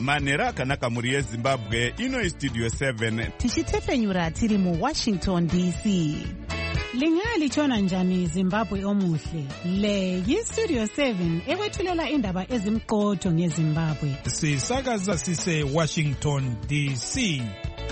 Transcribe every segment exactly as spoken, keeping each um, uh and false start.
manhero akanaka muri yezimbabwe. Ino istudio seven tichitefenyura tiri muwashington D C. Lingalitshona njani Zimbabwe omuhle? Le yistudio seven ekwethulela indaba ezimqotho ngeZimbabwe. Sisakaza sise Washington D C.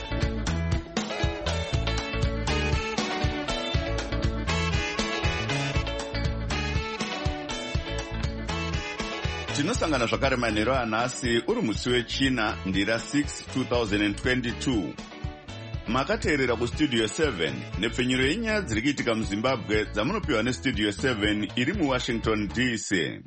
tinosangana zvakare manhero anhasi uri musi wechina ndira six two thousand twenty-two. Makateerera kustudio seven nepfenyuro yenyaya dziri kuitika muzimbabwe dzamunopiwa nestudio seven iri muwashington D C.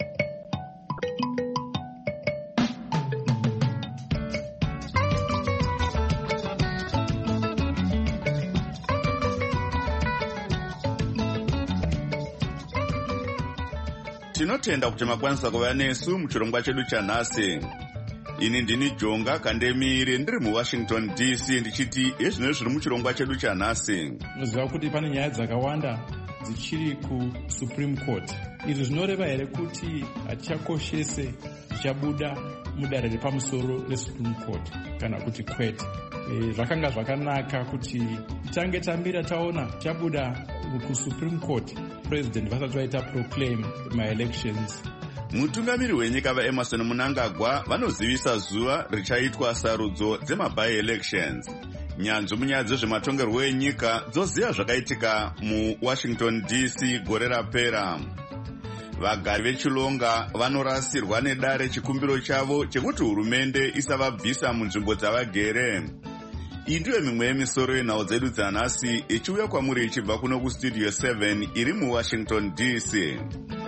Tinotenda kuti makwanisa kuva nesu muchirongwa chedu chanhasi. Ini ndini Jonga Kandemire ndiri muWashington D C ndichiti ezvino zviri muchirongwa chedu chanhasi. Muziva kuti pane nyaya dzakawanda dzichiri kuSupreme Court. Izvi zvinoreva here kuti hatichakoshese zvichabuda mudare repamusoro reSupreme Court kana kuti kwete. E, zvakanga zvakanaka kuti tange tambira taona chabuda kuSupreme Court president vasati vaita proclaim my elections. Mutungamiri wenyika vaEmerson Mnangagwa vanozivisa zuva richaitwa sarudzo dzemaby elections. Nyanzvi munyaya dzezvematongerwo enyika dzoziva zvakaitika muWashington D C gore rapera. Vagari vechilonga vanorasirwa nedare chikumbiro chavo chekuti hurumende isavabvisa munzvimbo dzavagere. Iyi ndiyo mimwe yemisoro yenhau dzedu dzanhasi ichiuya kwamuri ichibva kuno kustudio seven iri muWashington D C.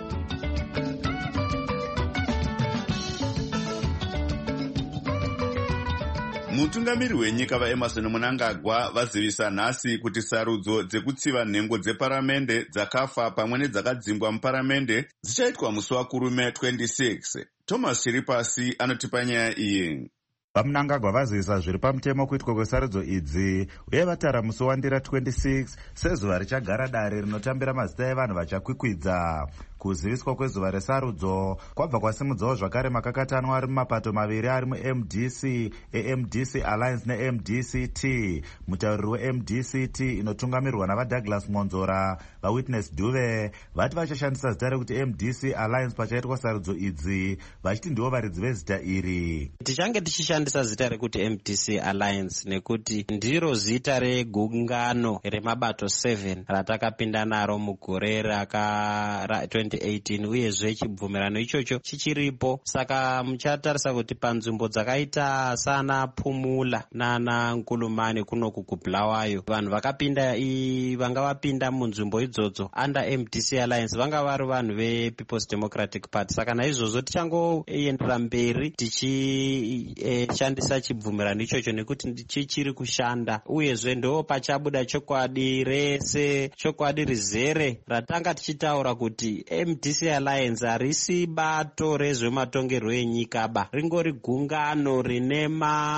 Mutungamiri wenyika vaEmerson Mnangagwa vazivisa nhasi kuti sarudzo dzekutsiva nhengo dzeparamende dzakafa pamwe nedzakadzingwa muparamende dzichaitwa musi wakurume twenty-six. Thomas Chiripasi anotipa nyaya iyi. vaMnangagwa vazivisa zviri pamutemo kuitwa kwesarudzo idzi uye vatara musi wandira twenty-six sezuva richagara dare rinotambira mazita evanhu vachakwikwidza. Kuziviswa kwezuva resarudzo kwabva kwasimudzawo zvakare makakatanwa ari mumapato maviri ari muM D C, A M D C Alliance neM D C T. Mutauriri weM D C T inotungamirwa navaDouglas Monzora vaWitness Duve vati vachashandisa zita rekuti M D C Alliance pachaitwa sarudzo idzi, vachiti ndivo varidzi vezita iri. Tichange tichishandisa zita rekuti M D C Alliance nekuti ndiro zita regungano remabato seven ratakapinda naro mugore raka twenty eighteen uyezve chibvumirano ichocho chichiripo. Saka muchatarisa kuti panzvimbo dzakaita sana Phumula nana Nkulumane kuno kuGubulawayo vanhu vakapinda vanga vapinda munzvimbo idzodzo under M D C Alliance vanga vari vanhu vePeople's Democratic Party. Saka naizvozvo tichangoendera mberi tichishandisa e, chibvumirano ichocho nekuti chichiri kushanda uyezve ndo pachabuda chokwadi rese chokwadi rizere ratanga tichitaura kuti M D C Alliance harisi bato rezvematongerwo enyika ba, ringori gungano rine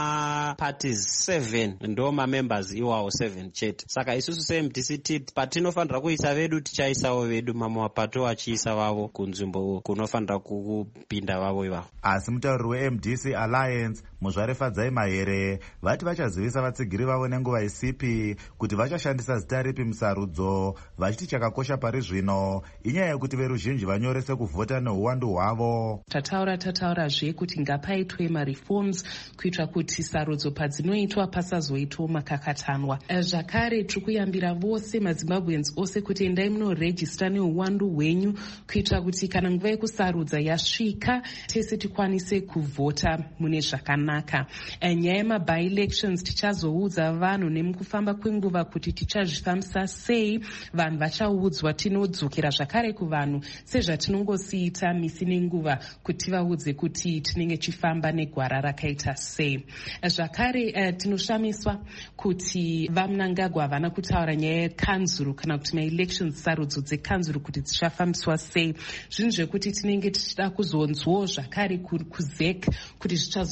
maparties seven, ndo mamembers iwawo seven chete. Saka isusu seM D C T patinofanira kuisa vedu tichaisawo vedu, mamwe mapato achiisa vavo kunzvimbo kunofanira kupinda vavo ivavo. Asi mutauriri weM D C Alliance Muzvare Fadzai Mahere vati vachazivisa vatsigiri vavo nenguva isipi kuti vachashandisa zita ripi musarudzo, vachiti chakakosha pari zvino inyaya yekuti veruzhinji vanyorese kuvhota neuwandu hwavo. Tataura tataura zve kuti ngapaitwe mareforms kuitira kuti sarudzo padzinoitwa pasazoitwa makakatanwa. Zvakare tiri kuyambira vose maZimbabweans ose kuti endai munorejista neuwandu hwenyu kuitira kuti kana nguva yekusarudza yasvika tese tikwanise kuvhota mune zvakanaka. Nyaya yemaby elections tichazoudza vanhu nemukufamba kwenguva kuti tichazvifambisa sei. Vanhu vachaudzwa, tinodzokera zvakare kuvanhu sezvatinongosiita misi nenguva kuti tivaudze kuti tinenge chifamba negwara rakaita sei. Zvakare uh, tinoshamiswa kuti vaMnangagwa havana kutaura nyaya yekanzuru kana kuti maelections sarudzo dzekanzuru kuti dzichafambiswa sei. Zvinhu zvekuti tinenge tichida kuzonzwawo zvakare kuzek kuti zvichazofambiswa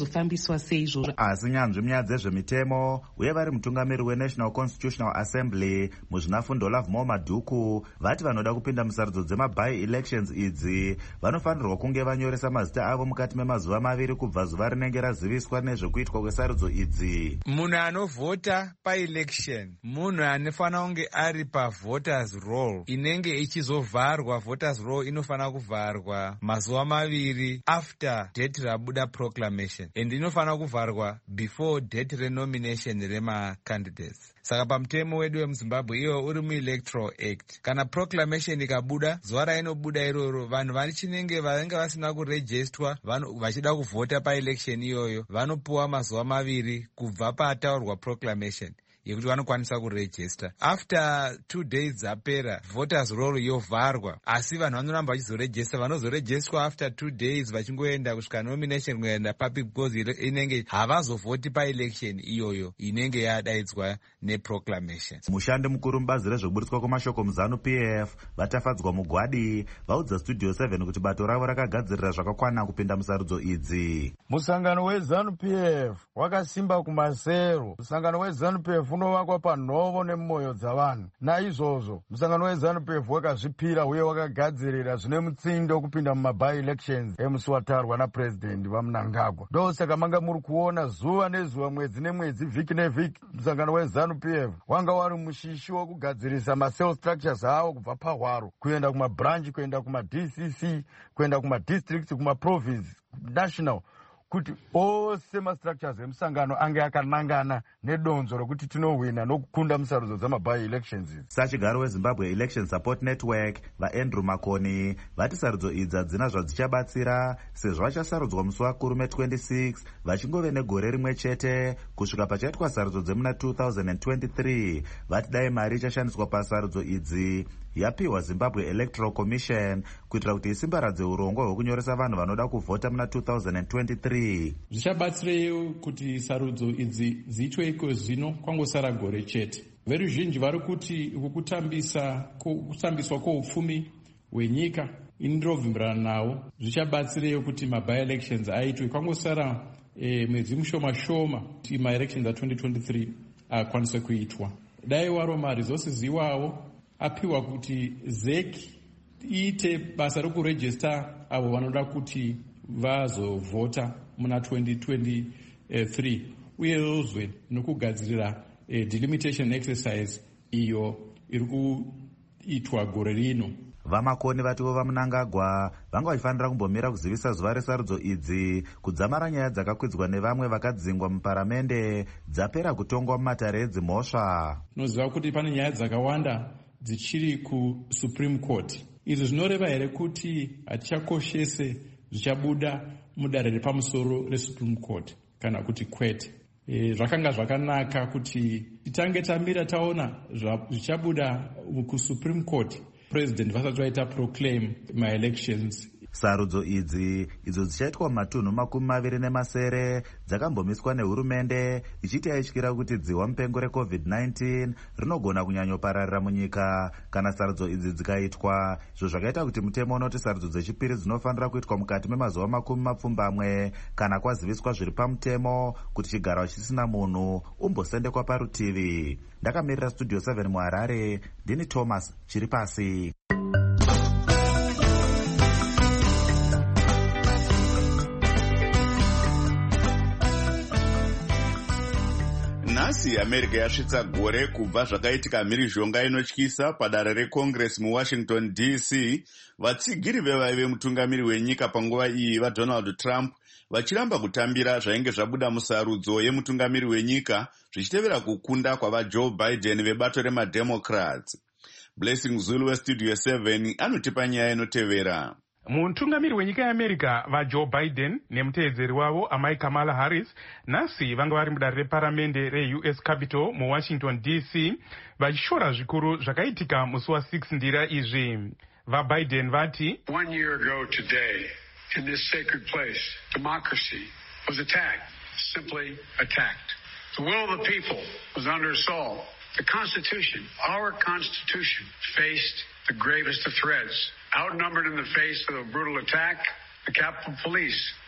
zvinofambiswa sei izvozvo. Asi nyanzvi munyaya dzezvemitemo uye vari mutungamiri weNational Constitutional Assembly muzvinafundo Lovemore Madhuku vati vanoda kupinda musarudzo dzemabai elections idzi vanofanirwa kunge vanyoresa mazita avo mukati memazuva maviri kubva zuva rinenge raziviswa nezvekuitwa kwesarudzo idzi. Munhu anovhota paelection munhu anofanira kunge ari pavoters roll inenge ichizovharwa. Voters roll inofanira kuvharwa mazuva maviri after date rabuda proclamation and inofanira kuvharwa before date renomination remacandidates. Saka pamutemo wedu wemuZimbabwe iyo uri muelectoral act, kana proclamation ikabuda zuva rainobuda iroro vanhu vachinenge vanenge vasina kurejistwa vachida kuvhota paelection iyoyo vanopuwa mazuva maviri kubva pataurwa proclamation yekuti vanokwanisa kurejista. After two days dzapera voters roll yovharwa, asi vanhu vanoramba vachizorejista. Vanozorejistwa after two days vachingoenda kusvika nomination kuenda papi because inenge havazovhoti paelection iyoyo inenge yadaidzwa neproclamation. Mushandi mukuru mubazi rezvekuburitswa kwemashoko muZanu P F vatafadzwa mugwadi vaudza Studio seven kuti bato ravo rakagadzirira zvakakwana kupinda musarudzo idzi. Musangano weZanu P F wakasimba kumasero. Musangano weZanu P F unovakwa panhovo nemwoyo dzavanhu. Naizvozvo musangano weZanu P F wakazvipira uye wakagadzirira zvine mutsindo wekupinda mumabai elections emusi watarwa napresident vaMnangagwa. Ndosaka manga muri kuona zuva nezuva, mwedzi nemwedzi, vhiki nevhiki musangano weZanu P F wanga wari mushishi wokugadzirisa macell structures awo kubva pahwaro kuenda kumabranch, kuenda kumaD C C, kuenda kumadistricts, kumaprovince, national, kuti ose mastructures emusangano ange akanangana nedonzo rokuti tinohwina nokukunda musarudzo dzamabai elections. Sachigaro weZimbabwe Election Support Network vaAndrew Makoni vati sarudzo idzi hadzina zvadzichabatsira sezvo vachasarudzwa musi wakurume twenty-six vachingove negore rimwe chete kusvika pachaitwa sarudzo dzemuna two thousand twenty-three. Vati dai mari ichashandiswa pasarudzo idzi yapiwa Zimbabwe Electoral Commission kuitira kuti isimbaradze urongwa hwekunyoresa vanhu vanoda kuvhota muna two thousand twenty-three. Zvichabatsirewo kuti sarudzo idzi dziitwe iko zvino kwangosara gore chete. Veruzhinji vari kuti kutambisa kutambiswa kwoupfumi hwenyika inovimbirana nawo zvichabatsirewo kuti mabai elections aitwe kwangosara eh, mwedzi mushoma shoma kuti maelections a twenty twenty-three akwanise kuitwa. Dai waro maresources iwawo apiwa kuti Z E C iite basa rekurejista avo vanoda kuti vazovhota muna twenty twenty-three uyezve nokugadzirira eh, delimitation exercise iyo iri kuitwa gore rino. Vamakoni vativo vaMnangagwa vanga vachifanira kumbomira kuzivisa zuva resarudzo idzi kudzamara nyaya dzakakwidzwa nevamwe vakadzingwa muparamende dzapera kutongwa mumatare edzimhosva. Tinoziva kuti pane nyaya dzakawanda dzichiri kuSupreme Court. Izvi zvinoreva here kuti hatichakoshese zvichabuda mudare repamusoro reSupreme Court kana kuti kwete? E, zvakanga zvakanaka kuti titange tamira taona zvichabuda kuSupreme Court president vasati vaita proclaim my elections. Sarudzo idzi idzo dzichaitwa mumatunhu makumi maviri nemasere dzakambomiswa nehurumende ichiti yaityira kuti dzihwa mupengo recovid nineteen rinogona kunyanyopararira munyika kana sarudzo idzi dzikaitwa, izvo zvakaita kuti mutemo unoti sarudzo dzechipiri dzinofanira kuitwa mukati memazuva makumi mapfumbamwe kana kwaziviswa zviri pamutemo kuti chigaro chisina munhu umbosendekwa parutivi. Ndakamirira Studio seven muHarare, ndini Thomas Chiripasi. Nhasi America yasvitsa gore kubva zvakaitika mhirizhonga inotyisa padare reCongress muWashington D C, vatsigiri vevaive mutungamiri wenyika panguva iyi vaDonald Trump vachiramba kutambira zvainge zvabuda musarudzo yemutungamiri wenyika zvichitevera kukunda kwavaJoe Biden vebato remademocrats. Blessing Zulu weStudio seven anotipa nyaya inotevera. Mutungamiri wenyika yeAmerica vaJoe Biden nemuteedzeri wavo amai Kamala Harris nhasi vanga vari mudare reparamende reU S Capitol muWashington D C vachishora zvikuru zvakaitika musi wa6 ndira izvi. VaBiden vati, One year ago today, in this sacred place, democracy was attacked, simply attacked. The will of the people was under assault. The Constitution, our Constitution, faced the gravest of threats. Outnumbered in the face of a brutal attack, the Capitol Police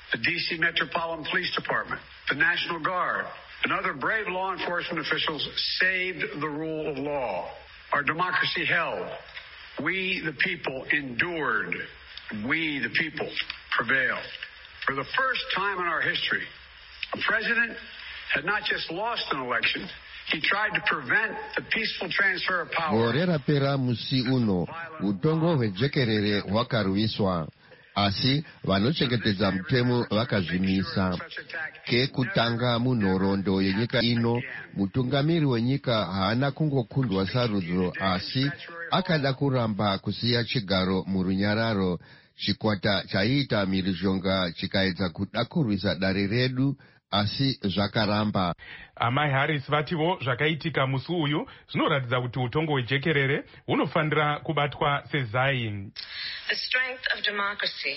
the D C Metropolitan Police Department, the National Guard, and other brave law enforcement officials saved the rule of law. Our democracy held. We, the people, endured. We, the people, prevailed. For the first time in our history, a president had not just lost an election, he tried to prevent the peaceful transfer of power. Gore rapera musi uno, utongo hwejekerere hwakarwiswa. Asi vanochengetedza mutemo vakazvimisa. Kekutanga munhoroondo yenyika ino, mutungamiri wenyika haana kungokundwa sarudzo, asi akada kuramba kusiya chigaro murunyararo. Chikwata chaiita mhirizhonga chikaedza kuda kurwisa dare redu, asi zvakaramba. Amai Harris vativo zvakaitika musi uyu zvinoratidza kuti utongo hwejekerere hunofanira kubatwa sezai. The strength of democracy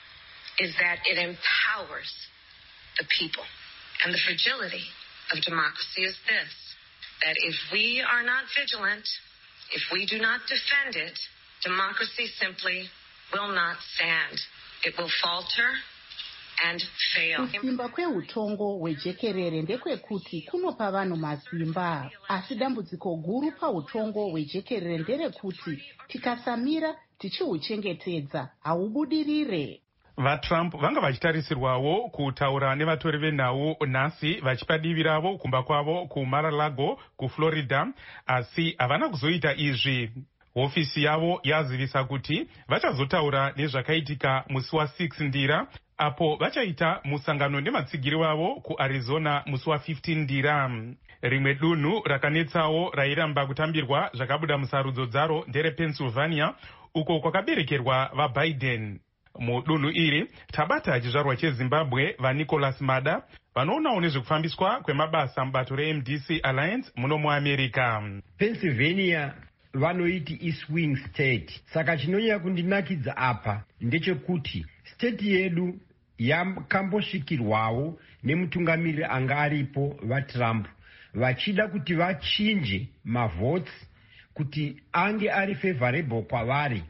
is that it empowers the people. And the fragility of democracy is this, that if we are not vigilant, if we do not defend it, democracy simply will not stand. It will falter and fail. Kusimba kweutongo hwejekerere ndekwekuti kunopa vanhu masimba, asi dambudziko guru pautongo hwejekerere nderekuti tikasamira tichihuchengetedza haubudirire. VaTrump vanga vachitarisirwawo kutaura nevatori venhau nhasi vachipa divi ravo kumba kwavo kuMar-a-Lago kuFlorida, asi havana kuzoita izvi. Hofisi yavo yazivisa kuti vachazotaura nezvakaitika musi wa6 ndira, apo vachaita musangano nematsigiri wavo kuArizona musi wa15 ndira. Rimwe dunhu rakanetsawo rairamba kutambirwa zvakabuda musarudzo dzaro nderePennsylvania, uko kwakaberekerwa vaBiden. Mudunhu iri tabata chizvarwa cheZimbabwe vaNicholas Mada vanoonawo nezvekufambiswa kwemabasa mubato reM D C Alliance muno muAmerica. Pennsylvania vanoiti iswing state, saka chinonyanya kundinakidza apa ndechekuti state yedu yakambosvikirwawo nemutungamiriri anga aripo vaTrump vachida kuti vachinje mavotes kuti ange ari favorable kwavari,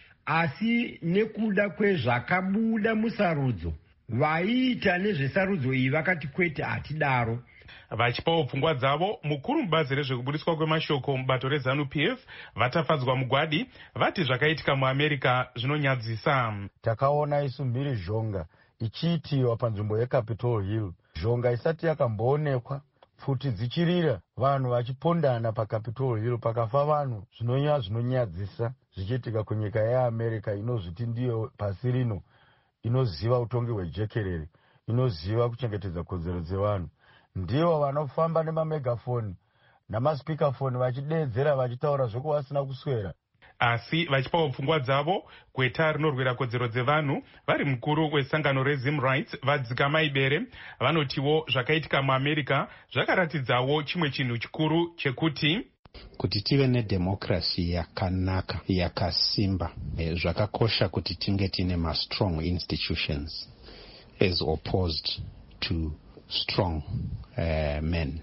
asi nekuda kwezvakabuda musarudzo vaiita nezvesarudzo iyi vakati kwete hatidaro. Vachipawo pfungwa dzavo, mukuru mubazi rezvekubudiswa kwemashoko mubato reZANU P F vatafadzwa mugwadi vati zvakaitika muAmerica zvinonyadzisa. Takaona isu mhirizhonga ichiitiwa panzvimbo yeCapitol Hill, zhonga isati yakamboonekwa, pfuti dzichirira, vanhu vachipondana paCapitol Hill, pakafa vanhu. Zvinonyanya zvinonyadzisa zvichiitika kunyika yeAmerica inozviti ndiyo pasi rino inoziva utongi hwejekerere, inoziva kuchengetedza kodzero dzevanhu. Ndivo vanofamba nemamegafoni namaspikafoni vachideedzera vachitaura zvoku vasina kuswera. Asi vachipawo pfungwa dzavo kweta rinorwira kodzero dzevanhu, vari mukuru wesangano reZim Rights vadzika maibere vanotiwo zvakaitika muAmerica zvakaratidzawo chimwe chinhu chikuru chekuti kuti tive nedemokrasi yakanaka yakasimba, e, zvakakosha kuti tinge tine ma-strong institutions as opposed to strong uh, men.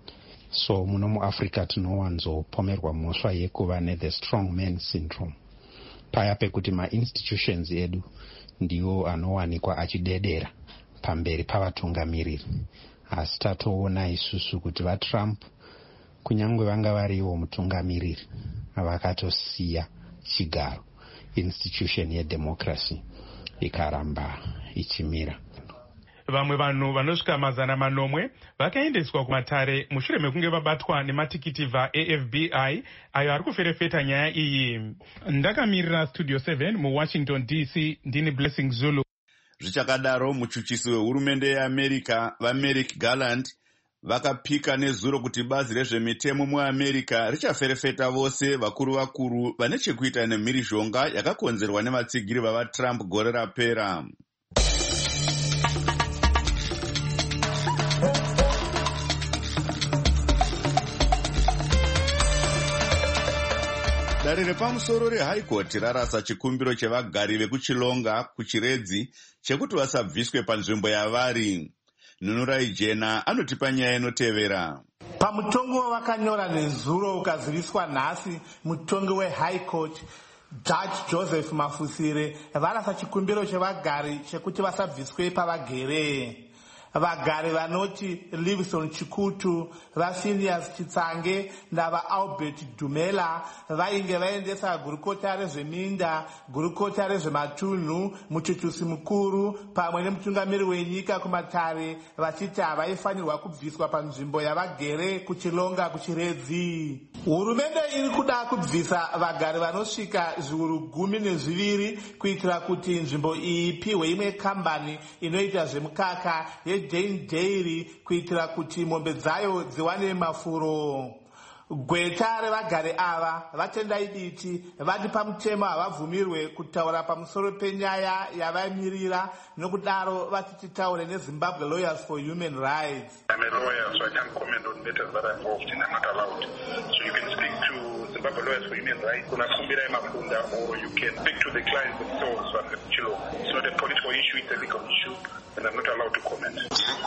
So muno muAfrica tinowanzopomerwa mhosva yekuva ne-the strong man syndrome, paya pekuti ma-institutions edu ndiwo anowanikwa achidedera pamberi pavatungamiriri. Asi tatoona isusu kuti vaTrump kunyangwe vanga variwo mutungamiriri vakatosiya chigaro, institution yedemokrasi ikaramba ichimira. Vamwe vanhu vanosvika mazana manomwe vakaendeswa kumatare mushure mekunge vabatwa nematikiti vaA F B I ayo ari kuferefeta nyaya iyi. Ndakamirira Studio seven muWashington D C, ndini Blessing Zulu. Zvichakadaro, muchuchisi wehurumende yeAmerica vaMerrick Garland vakapika nezuro kuti bazi rezvemitemo muAmerica richaferefeta vose vakuru vakuru vane chekuita nemhirizhonga yakakonzerwa nevatsigiri vavaTrump gore rapera. Dare repamusoro reHigh Court rarasa chikumbiro chevagari vekuchilonga kuchiredzi chekuti vasabviswe panzvimbo yavari. Nunurai Jena anotipa nyaya inotevera. Pamutongo wavakanyora nezuro ukaziviswa nhasi mutongo weHigh Court Judge Joseph Mafusire varasa chikumbiro chevagari chekuti vasabviswe pavagere. Vagari vanoti Livingstone Chikutu, vaSilius Chitsange navaAlbert Dumela vainge vaendesa gurukota rezveminda, gurukota rezvematunhu, muchuchusi mukuru pamwe nemutungamiri wenyika kumatare vachiti havaifanirwa kubviswa panzvimbo yavagere kuchilonga kuchiredzi. Hurumende iri kuda kubvisa vagari vanosvika zviuru gumi nezviviri kuitira kuti nzvimbo iyi ipiwe imwe kambani inoita zvemukaka yeJane Dairy kuitira kuti mombe dzayo dziwane mafuro. Gweta revagari ava vatendai diti vati pamutemo havabvumirwe kutaura pamusoro penyaya yavaimirira, nokudaro vati titaure neZimbabwe Lawyers for Human Rights. I'm a lawyer, so I can't comment on matters that are involved and I'm not allowed. So you can speak to Zimbabwe Lawyers for Human Rights, or you can speak to the clients themselves. It's not a political issue, it's a legal issue, and I'm not allowed to comment.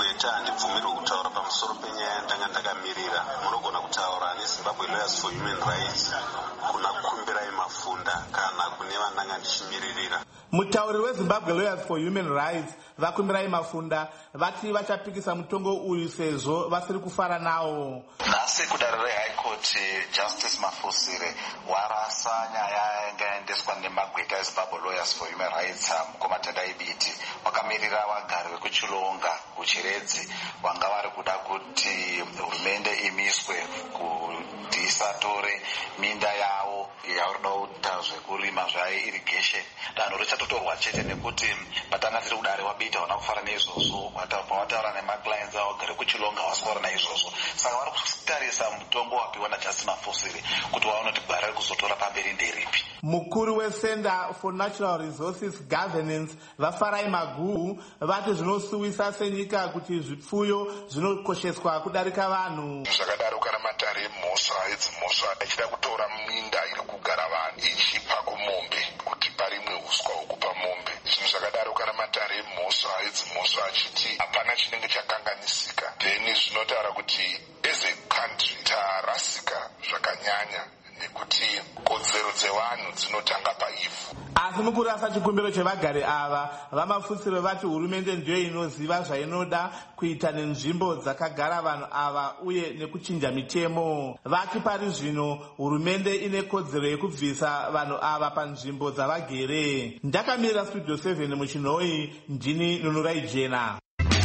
Zimbabwe Lawyers for Human Rights kuna kumbira imafunda kana kune vananga ndishimiririra. Mutauri weZimbabwe Lawyers for Human Rights vakumbira imafunda vati vachapikisa mutongo uyu sezvo vasiri kufara nawo. Nhasi kudare reHigh Court Justice Mafusire warasa nyaya yangaendeswa nemagweta eZimbabwe Lawyers for Human Rights mukomatenda ibiti wakamirira vagari vekuchilonga kuchiredzi vanga vari kuda kuti hurumende imiswe kuti isatore minda yavo yaurida kuita zvekurima zvairrigation. Danho richatotorwa chete nekuti patanga tiri kudare wabita wana kufara neizvozvo pavataura nemaclients avo gari kuchilonga wasifara naizvozvo. Saka vari kutarisa mutombo wapiwa naJustice Mafusire kuti vaone kuti gwara rekuzotora pamberi nderipi. Mukuru weCenter for Natural Resources Governance vaFarai Maguhu vati zvinosuwisa senyika kuti zvipfuyo zvinokosheswa kudarika vanhu. Zvakadaro kana matare emhosva edzimhosva achida kutora minda iri kugara vanhu ichipa kumombe kuti parimwe uswa hwekupa mombe. Zvinhu zvakadaro kana matare emhosva edzimhosva achiti hapana chinenge chakanganisika, then zvinotaura kuti as a country tarasika zvakanyanya nekuti kodzero dzevanhu dzinotanga paivhu. Asi mukurasa chikumbiro chevagari ava vaMafusire vati hurumende ndiyo inoziva zvainoda kuita nenzvimbo dzakagara vanhu ava uye nekuchinja mitemo. Vati pari zvino hurumende ine kodzero yekubvisa vanhu ava panzvimbo dzavagere. Ndakamirira Studio seven muchinhoi, ndini Nunurai Jena.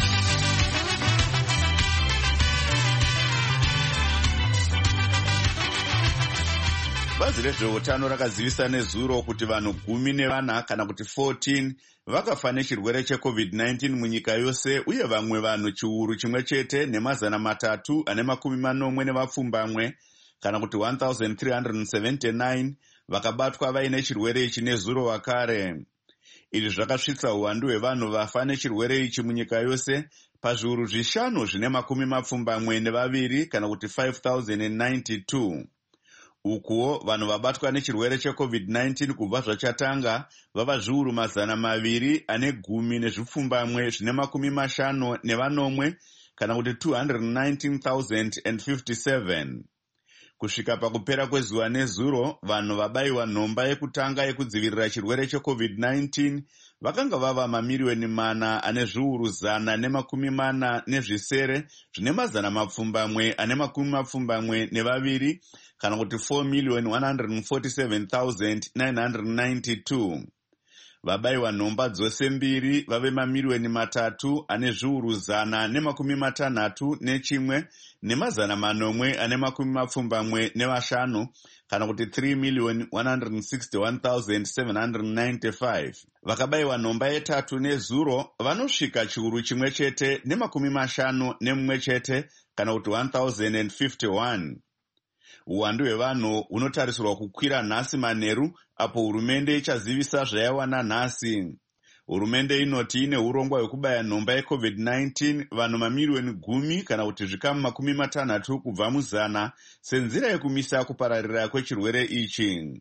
Bazi rezveutano rakazivisa nezuro kuti vanhu gumi nevana kana kuti fourteen vakafa nechirwere checovid nineteen munyika yose, uye vamwe vanhu chiuru chimwe chete nemazana matatu ane makumi manomwe nevapfumbamwe kana kuti one thousand three hundred seventy-nine vakabatwa vaine chirwere ichi nezuro wakare. Izvi zvakasvitsa uwandu hwevanhu vafa nechirwere ichi munyika yose pazviuru zvishanu zvine makumi mapfumbamwe nevaviri kana kuti five thousand ninety-two. Ukuwo vanhu vabatwa nechirwere checovid nineteen kubva zvachatanga vava zviuru mazana maviri ane gumi nezvipfumbamwe zvine makumi mashanu nevanomwe kana kuti two hundred nineteen thousand fifty-seven. Kusvika pakupera kwezuva nezuro, vanhu vabayiwa nhomba yekutanga yekudzivirira chirwere checovid nineteen vakanga vava mamiriyoni mana ane zviuru zana nemakumi mana nezvisere zvine mazana mapfumbamwe ane makumi mapfumbamwe nevaviri kana kuti four million one hundred forty-seven thousand nine hundred ninety-two. Vabayiwa nhomba dzose mbiri vave mamiriyoni matatu ane zviuru zana nemakumi matanhatu nechimwe nemazana manomwe ane makumi mapfumbamwe nevashanu kana kuti three million one hundred sixty-one thousand seven hundred ninety-five. Vakabayiwa nhomba yetatu nezuro vanosvika chiuru chimwe chete nemakumi mashanu nemumwe chete kana kuti one thousand fifty-one. Uwandu hwevanhu hunotarisirwa kukwira nhasi manheru apo hurumende ichazivisa zvaiwana nhasi. Hurumende inoti ine urongwa hwekubaya nhomba yecovid nineteen vanhu mamiriyoni gumi kana kuti zvikamu makumi matanhatu kubva muzana senzira yekumisa kupararira kwechirwere ichi.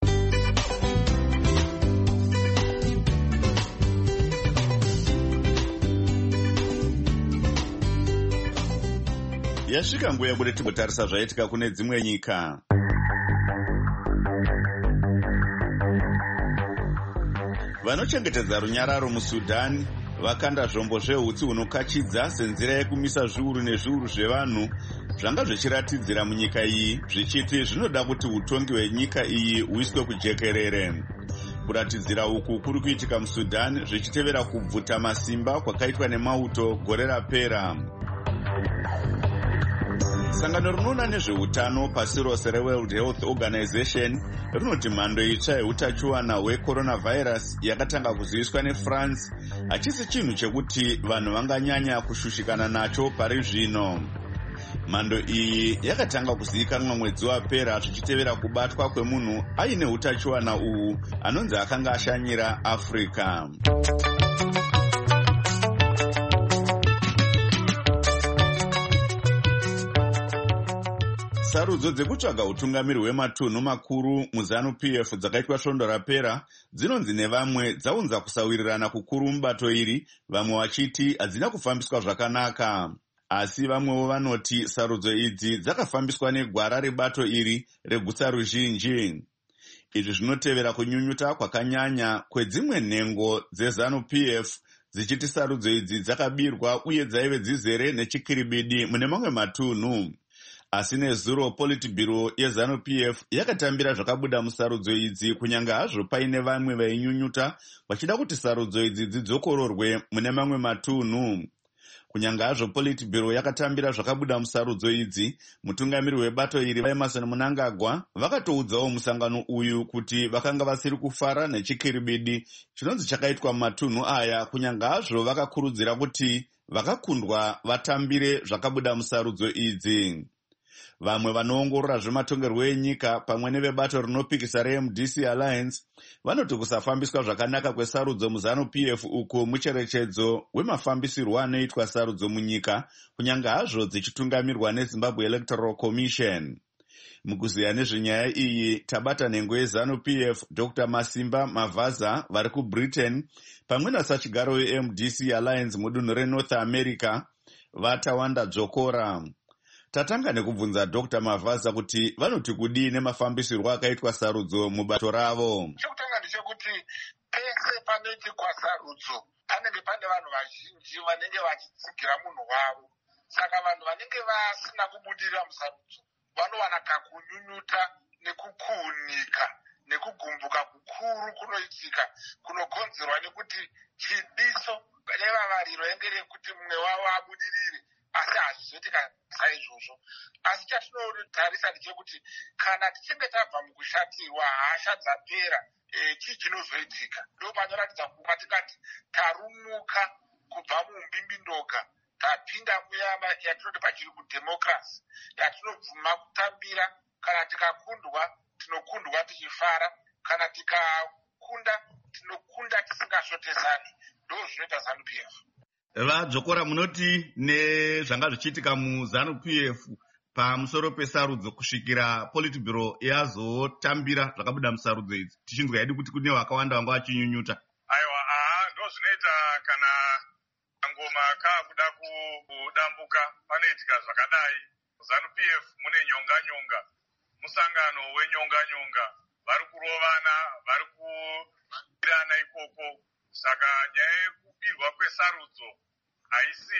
Yasvika nguva yekuti timbotarisa zvaitika kune dzimwe nyika. vanochengetedza runyararo musudhani vakanda zvombo zvehutsi hunokachidza senzira yekumisa zviuru nezviuru zvevanhu zvanga zvichiratidzira munyika iyi zvichiti zvinoda kuti utongi hwenyika iyi huiswe kujekerere. Kuratidzira uku kuri kuitika musudhani zvichitevera kubvuta masimba kwakaitwa nemauto gore rapera. Sangano rinoona nezveutano pasi rose reWorld Health Organization rinoti mhando itsva yeutachiwana hwecoronavirus yakatanga kuziviswa neFrance hachisi chinhu chekuti vanhu vanganyanya kushushikana nacho pari zvino. Mhando iyi yakatanga kuzivikanwa mwedzi wapera zvichitevera kubatwa kwemunhu aine utachiwana uhu anonzi akanga ashanyira Africa. Sarudzo dzekutsvaga utungamiri hwematunhu makuru muZANU-P F dzakaitwa svondo rapera dzinonzi nevamwe dzaunza kusawirirana kukuru mubato iri, vamwe vachiti hadzina kufambiswa zvakanaka. Asi vamwewo vanoti sarudzo idzi dzakafambiswa negwara rebato iri regutsa ruzhinji. Izvi zvinotevera kunyunyuta kwakanyanya kwedzimwe nhengo dzeZANU-P F dzichiti sarudzo idzi dzakabirwa uye dzaive dzizere nechikiribidi mune mamwe matunhu. Asi nezuro Politburo yeZANU-P F yakatambira zvakabuda musarudzo idzi kunyange hazvo paine vamwe vainyunyuta vachida kuti sarudzo idzi dzidzokororwe mune mamwe matunhu. Kunyange hazvo Politburo yakatambira zvakabuda musarudzo idzi, mutungamiri webato iri Emerson Mnangagwa vakatoudzawo musangano uyu kuti vakanga vasiri kufara nechikiribidi chinonzi chakaitwa mumatunhu aya, kunyange hazvo vakakurudzira kuti vakakundwa vatambire zvakabuda musarudzo idzi. Vamwe vanoongorora zvematongerwo enyika pamwe nevebato rinopikisa reM D C Alliance vanoti kusafambiswa zvakanaka kwesarudzo muZANU-P F uko mucherechedzo wemafambisirwo anoitwa sarudzo munyika, kunyange hazvo dzichitungamirwa neZimbabwe Electoral Commission. Mukuziya nezvenyaya iyi tabata nhengo yeZANU-P F Doctor Masimba Mavaza vari kuBritain pamwe nasachigaro weM D C Alliance mudunhu reNorth America vatawanda dzokora. Tatanga nekubvunza Doctor Mavaza kuti vanoti kudii nemafambisirwo akaitwa sarudzo mubato ravo. Chekutanga ndechekuti pese panoitikwa sarudzo panenge pane vanhu vazhinji vanenge vachitsigira munhu wavo. Saka vanhu vanenge vasina kubudirira musarudzo vanowana kakunyunyuta nekukuunika nekugumbuka kukuru kunoitika kunokonzerwa nekuti chidiso nevavariro enge rekuti mumwe wavo abudirire, asi hazvizoitika saizvozvo. Asi chatinotarisa ndechekuti kana tichinge tabva mukushatirwa hasha dzapera, e, chii chinozoitika? Ndo panoratidza kuva tingati tarumuka kubva mumbimbindoka tapinda muyama yatinoti pachiri kudhemokirasi yatinobvuma kutambira. Kana tikakundwa tinokundwa tichifara, kana tikakunda tinokunda tisingashotesani. Ndo zvinoita ZANU-P F. Vadzokora munoti nezvanga zvichiitika muZANU-P F pamusoro pesarudzo kusvikira Politburo yazotambira zvakabuda musarudzo idzi, tichinzwa hedu kuti kune vakawanda vanga vachinyunyuta. Aiwa, aha, ndo zvinoita kana ngoma kakuda kudambuka panoitika zvakadai. MuZANU-P F mune nyonga nyonga, musangano wenyonga nyonga, vari kurovana, vari kubirana ikoko. Saka nyaya yekubirwa kwesarudzo haisi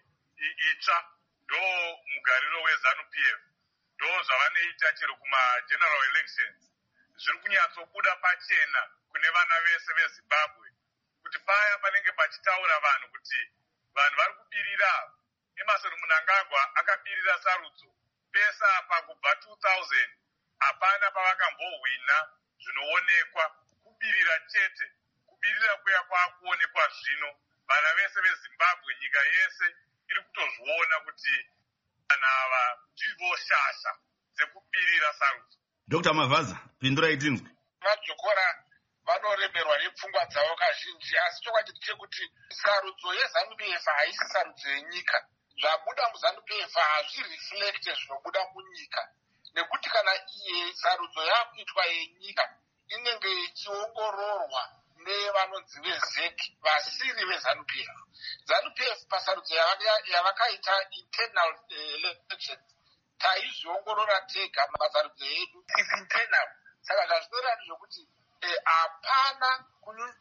itsva, ndo mugariro weZANU-P F, ndo zvavanoita chero kumageneral elections. Zviri kunyatsobuda pachena kune vana vese veZimbabwe kuti paya panenge pachitaura vanhu kuti vanhu vari kubirira. Emerson Mnangagwa akabirira sarudzo pesa apa kubva two thousand, hapana pavakambohwina zvinoonekwa. Kubirira chete, kubirira kuya kwakuonekwa zvino, vana vese veZimbabwe, nyika yese iri kutozviona kuti vanhu ava ndivo shasha dzekubirira sarudzo. Doctor Mavaza, pindura itinzwe. Vadzokora vanoremerwa nepfungwa dzavo kazhinji, asi chokwadi chekuti sarudzo yeZANU-P F haisi sarudzo yenyika. Zvabuda muZANU-P F hazvireflecte zvinobuda munyika, nekuti kana iye sarudzo yakuitwa yenyika inenge ichiongororwa nevanonzi vezeki vasiri veZANU-P F. ZANU-P F pasarudzo yavakaita internal elections taizviongorora tega masarudzo edu is internal. Saka zvazvinoreva ndezvokuti hapana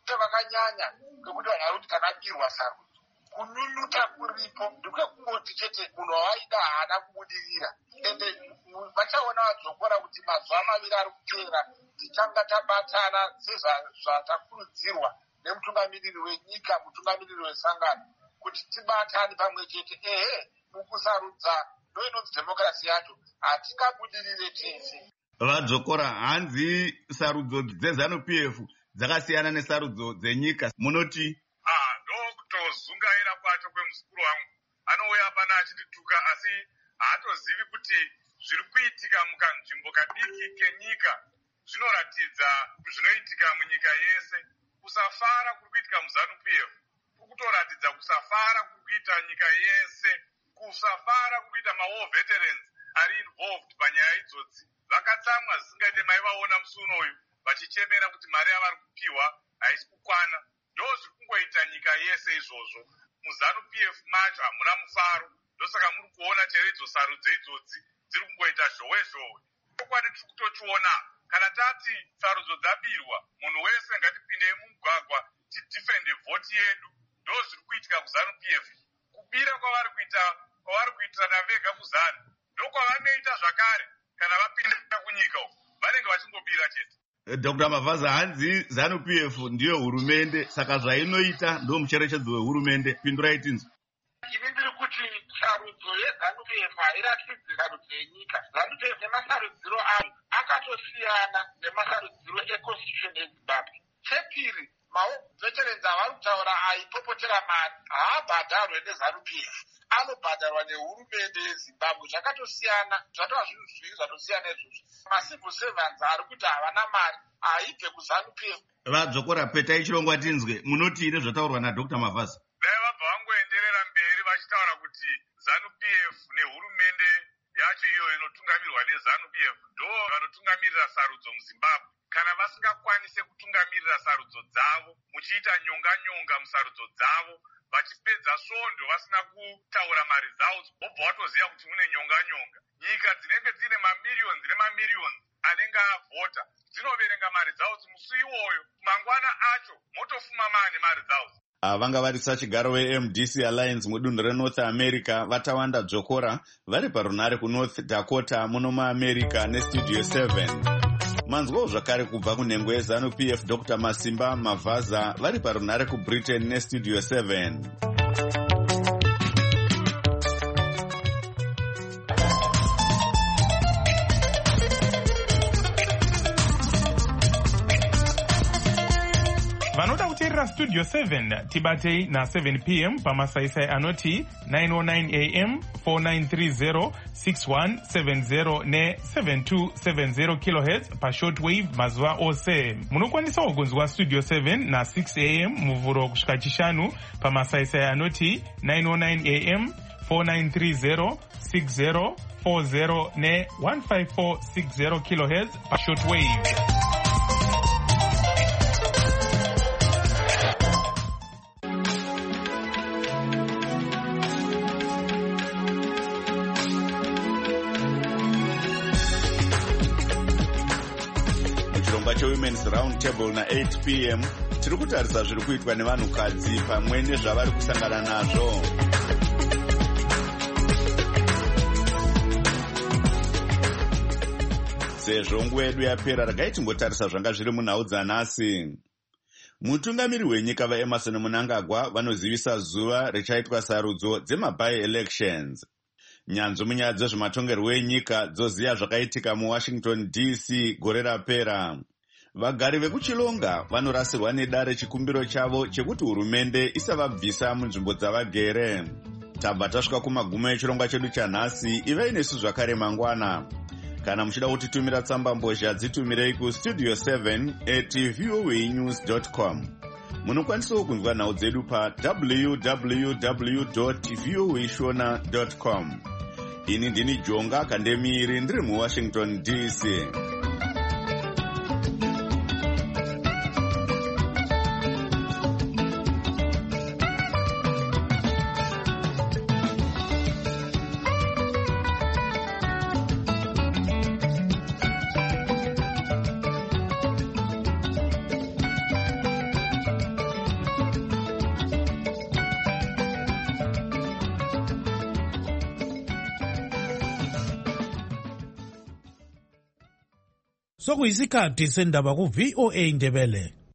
vakanyanya ngekuti vanhu vari kuti takabirwa sarudzo. Kununuta kuripo ndekekungoti chete munhu waida haana kubudirira. Ende vachaona vadzokora kuti mazuva maviri ari kupera tichanga tabatana sezvatakurudzirwa nemutungamiriri wenyika, mutungamiriri wesangano, kuti tibatane pamwe chete. Ehe, mukusarudza ndoinonzi dhemokirasi yacho hatingabudirire tese. Vadzokora, hanzi sarudzo dzeZANU P F dzakasiyana nesarudzo dzenyika, munoti? Ah, ndokutozungaira kwacho kwemuzukuru wangu. Anouya pana achitituka asi haatozivi kuti zviri kuitika mukanzvimbo kadiki kenyika zvinoratidza zvinoitika munyika yese. Kusafara kuri kuitika muZANU P F kukutoratidza kusafara kuri kuita nyika yese, kusafara kuri kuita mawar veterans ari involved panyaya idzodzi. Vakatsamwa zvisingaite maivaona musi unoyu vachichemera kuti mari yavari kupiwa haisi kukwana. Ndo zviri kungoita nyika yese izvozvo. MuZANU P F macho hamuna mufaro, ndosaka muri kuona chero idzo sarudzo idzodzi dziri kungoita zhowe zhowe. Chokwadi tiri kutochiona kana tati sarudzo dzabirwa, munhu wese ngatipindei mumugwagwa tidhifende vhoti yedu. Ndo zviri kuitika kuZANU P F. Kubira kwavari kuita kwavari kuitirana vega kuZANU ndokwavanoita zvakare kana vapinda kunyika uko vanenge vachingobira chete. Doctor Mavaza, hanzi ZANU P F ndiyo hurumende, saka zvainoita ndo mucherechedzo wehurumende. Pindurai tinzwi. Ini ndiri kuti sarudzo yeZANU P F hairatidzi sarudzo yenyika. ZANU P F nemasarudziro ayo akatosiyana nemasarudziro econstitution yeZimbabwe. Chepiri, maveterans avari kutaura aipopotera mari haabhadharwe neZANU P F, anobhadharwa nehurumende yeZimbabwe. Zvakatosiyana, zvatova zvinhu zviviri zvatosiyana izvozvo. Macivil servants ari kuti havana mari haibve kuZANU P F. Vadzokora, petai chirongwa tinzwe, munoti ine zvataurwa naDr Mavaza? Dai vabva vangoenderera mberi vachitaura kuti ZANU P F nehurumende yacho iyo inotungamirwa neZANU P F ndo vanotungamirira sarudzo muZimbabwe. Kana vasingakwanise kutungamirira sarudzo dzavo, muchiita nyonga-nyonga musarudzo dzavo, vachipedza svondo vasina kutaura mari dzavo, wobva watoziva kuti mune nyonga-nyonga. Nyika dzinenge dzine mamiliyoni nemamiliyoni anenge avhota dzinoverenga mari dzavo musi iwoyo, mangwana acho motofuma mane mari dzavo. Vanga vari sachigaro weM D C Alliance mudunhu reNorth America vatawanda dzokora vari parunare kuNorth Dakota muno muAmerica nestudio seven. Manzwawo zvakare kubva kunhengo yeZANU P F Doctor Masimba Mavaza vari parunare kuBritain nestudio seven. Vanoda kuteerera studio seven tibatei na seven p m pamasaisai anoti nine oh nine a m four nine three zero six one seven zero ne seven two seven zero kilohertz pashortwave mazuva ose. Munokwanisawo kunzwa studio seven na six a m muvhuro kusvika chishanu pamasaisai anoti nine oh nine a m four nine three zero six zero four zero ne one five four six zero kilohertz pashortwave. Women's Round Table na eight p m tiri kutarisa zviri kuitwa nevanhukadzi pamwe nezvavari kusangana nazvo. Sezvo nguva yedu yapera, regai timbotarisa zvanga zviri munhau dzanhasi. Mutungamiri wenyika vaEmmerson Mnangagwa vanozivisa zuva richaitwa sarudzo dzema-by-elections. Nyanzvi munyaya dzezvematongerwo enyika dzoziva zvakaitika muWashington D C gore rapera. Vagari vekuchilonga vanorasirwa nedare chikumbiro chavo chekuti hurumende isavabvisa munzvimbo dzavagere. Tabva tasvika kumagumo echirongwa chedu chanhasi. Ivai nesu zvakare mangwana. Kana muchida kutitumira tsamba mbozha dzitumirei kustudio seven at voa news dot com. Munokwanisawo kunzwa nhau dzedu pa w w w dot voa shona dot com. Ini ndini Jonga Kandemiri ndiri muWashington D C. sokuyisikhathi sendaba ku-V O A Ndebele.